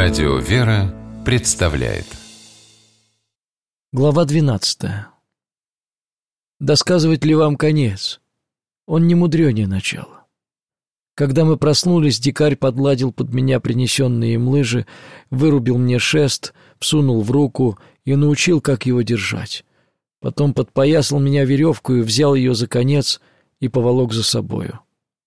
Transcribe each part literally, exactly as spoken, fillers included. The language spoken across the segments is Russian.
Радио «Вера» представляет. Глава двенадцатая. Досказывать ли вам конец? Он не мудрёнее начала. Когда мы проснулись, дикарь подладил под меня принесенные им лыжи, вырубил мне шест, всунул в руку и научил, как его держать. Потом подпоясал меня веревкою, взял ее за конец и поволок за собою.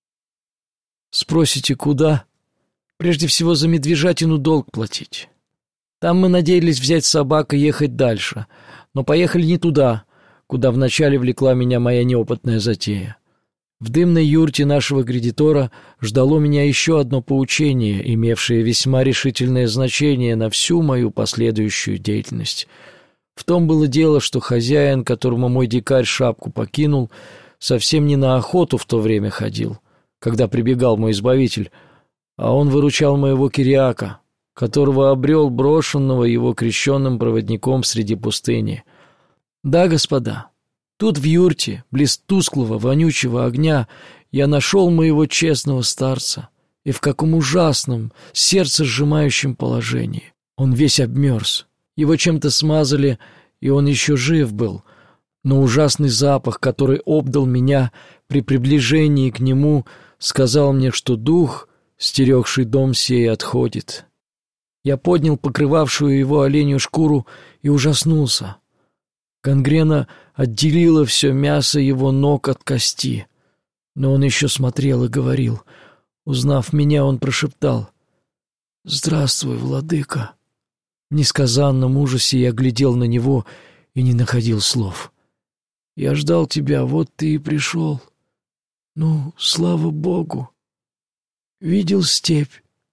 Спросите, куда? Прежде всего за медвежатину долг платить. Там мы надеялись взять собак и ехать дальше, но поехали не туда, куда вначале влекла меня моя неопытная затея. В дымной юрте нашего кредитора ждало меня еще одно поучение, имевшее весьма решительное значение на всю мою последующую деятельность. В том было дело, что хозяин, которому мой дикарь шапку покинул, совсем не на охоту в то время ходил, когда прибегал мой избавитель, а он выручал моего Кириака, которого обрел брошенного его крещенным проводником среди пустыни. Да, господа, тут в юрте, близ тусклого, вонючего огня, я нашел моего честного старца, и в каком ужасном, сердце сжимающем положении. Он весь обмерз, его чем-то смазали, и он еще жив был, но ужасный запах, который обдал меня при приближении к нему, сказал мне, что дух, стерегший дом сей, отходит. Я поднял покрывавшую его оленью шкуру и ужаснулся. Гангрена отделила все мясо его ног от кости. Но он еще смотрел и говорил. Узнав меня, он прошептал: «Здравствуй, владыка». В несказанном ужасе я глядел на него и не находил слов. «Я ждал тебя, вот ты и пришел. Ну, слава Богу. Видел степь?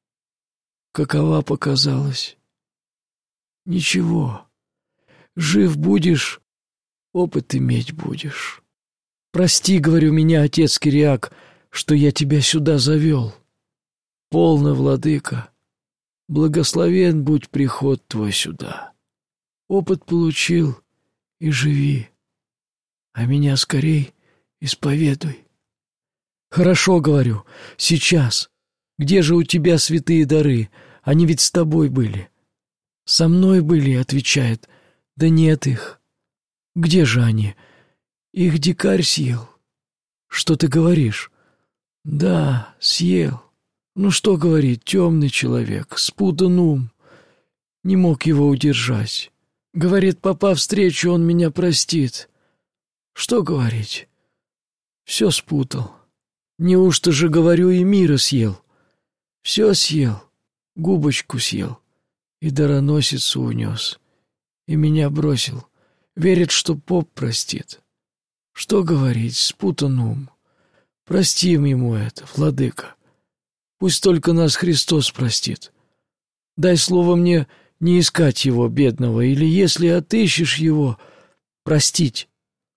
Какова показалась? Ничего. Жив будешь, опыт иметь будешь. Прости, говорю, меня, отец Кириак, что я тебя сюда завел. Полно, владыка. Благословен будь приход твой сюда. Опыт получил и живи. А меня скорей исповедуй». «Хорошо, — говорю, — сейчас. Где же у тебя святые дары? Они ведь с тобой были». «Со мной были, — отвечает, — да нет их». «Где же они? Их дикарь съел». «Что ты говоришь?» «Да, съел. Ну что говорить, темный человек, спутан ум. Не мог его удержать. Говорит, попав встречу, он меня простит. Что говорить? Все спутал. Неужто же, говорю, и мира съел? Все съел, губочку съел, и дароносицу унес, и меня бросил. Верит, что поп простит. Что говорить, спутан ум. Простим ему это, владыка. Пусть только нас Христос простит. Дай слово мне не искать его, бедного, или, если отыщешь его, простить.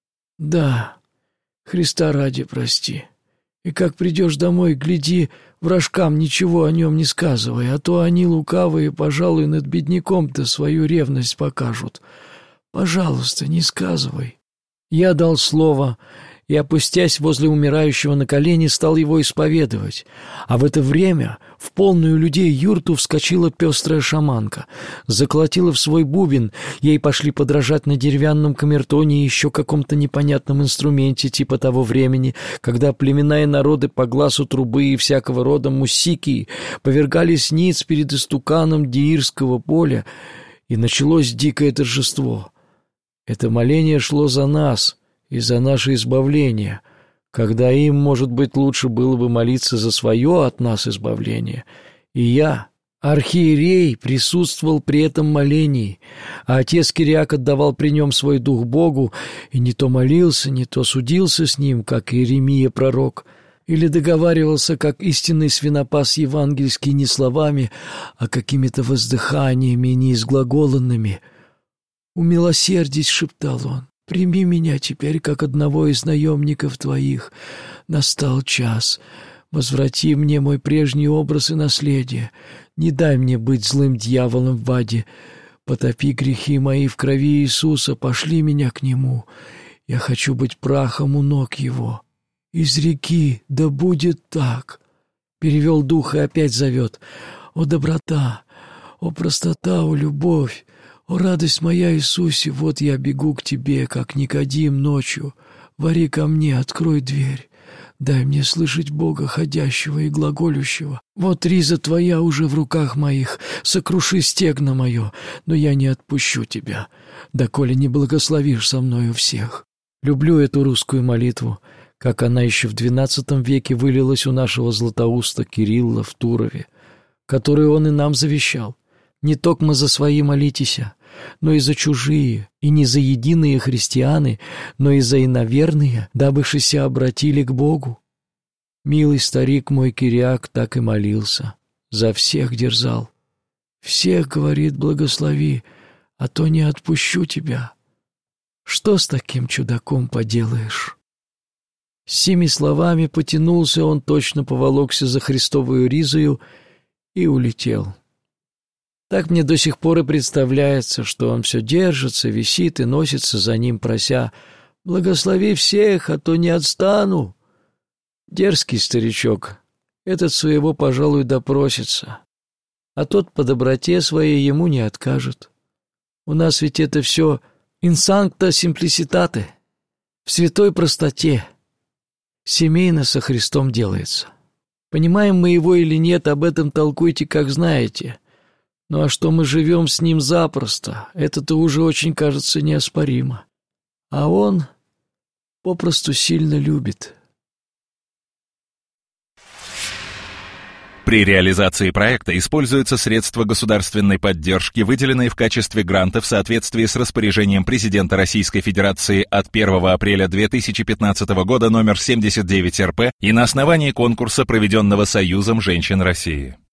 Да, Христа ради прости. И как придешь домой, гляди, вражкам ничего о нем не сказывай, а то они лукавые, пожалуй, над бедняком-то свою ревность покажут. Пожалуйста, не сказывай». Я дал слово и, опустясь возле умирающего на колени, стал его исповедовать. А в это время в полную людей юрту вскочила пестрая шаманка, заколотила в свой бубен, ей пошли подражать на деревянном камертоне и еще каком-то непонятном инструменте типа того времени, когда племена и народы по глазу трубы и всякого рода мусики повергались ниц перед истуканом Деирского поля, и началось дикое торжество. Это моление шло за нас и за наше избавление, когда им, может быть, лучше было бы молиться за свое от нас избавление. И я, архиерей, присутствовал при этом молении, а отец Кириак отдавал при нем свой дух Богу и не то молился, не то судился с ним, как Иеремия пророк, или договаривался, как истинный свинопас евангельский, не словами, а какими-то воздыханиями неизглаголанными. «Умилосердись, — шептал он, — прими меня теперь, как одного из наемников твоих. Настал час. Возврати мне мой прежний образ и наследие. Не дай мне быть злым дьяволом в аде. Потопи грехи мои в крови Иисуса, пошли меня к Нему. Я хочу быть прахом у ног Его. Изреки, да будет так». Перевел дух и опять зовет: «О доброта! О простота, о любовь, о радость моя, Иисусе, вот я бегу к Тебе, как Никодим ночью. Вари ко мне, открой дверь. Дай мне слышать Бога, ходящего и глаголющего. Вот риза Твоя уже в руках моих, сокруши стегно мое, но я не отпущу Тебя, доколе не благословишь со мною всех». Люблю эту русскую молитву, как она еще в двенадцатом веке вылилась у нашего златоуста Кирилла в Турове, которую он и нам завещал. «Не токмо за свои молитеся, но и за чужие, и не за единые христианы, но и за иноверные, дабышися обратили к Богу». Милый старик мой Кириак так и молился, за всех дерзал. «Всех, — говорит, — благослови, а то не отпущу тебя». Что с таким чудаком поделаешь? С сими словами потянулся он, точно поволокся за Христовую ризою и улетел. Так мне до сих пор и представляется, что он все держится, висит и носится за ним, прося: «Благослови всех, а то не отстану». Дерзкий старичок, этот своего, пожалуй, допросится, а тот по доброте своей ему не откажет. У нас ведь это все in sancta simplicitate, в святой простоте, семейно со Христом делается. Понимаем мы его или нет, об этом толкуйте, как знаете. Ну а что мы живем с ним запросто, это-то уже очень, кажется, неоспоримо. А он попросту сильно любит. При реализации проекта используются средства государственной поддержки, выделенные в качестве гранта в соответствии с распоряжением президента Российской Федерации от первого апреля две тысячи пятнадцатого года номер семьдесят девять эр пэ и на основании конкурса, проведенного Союзом женщин России.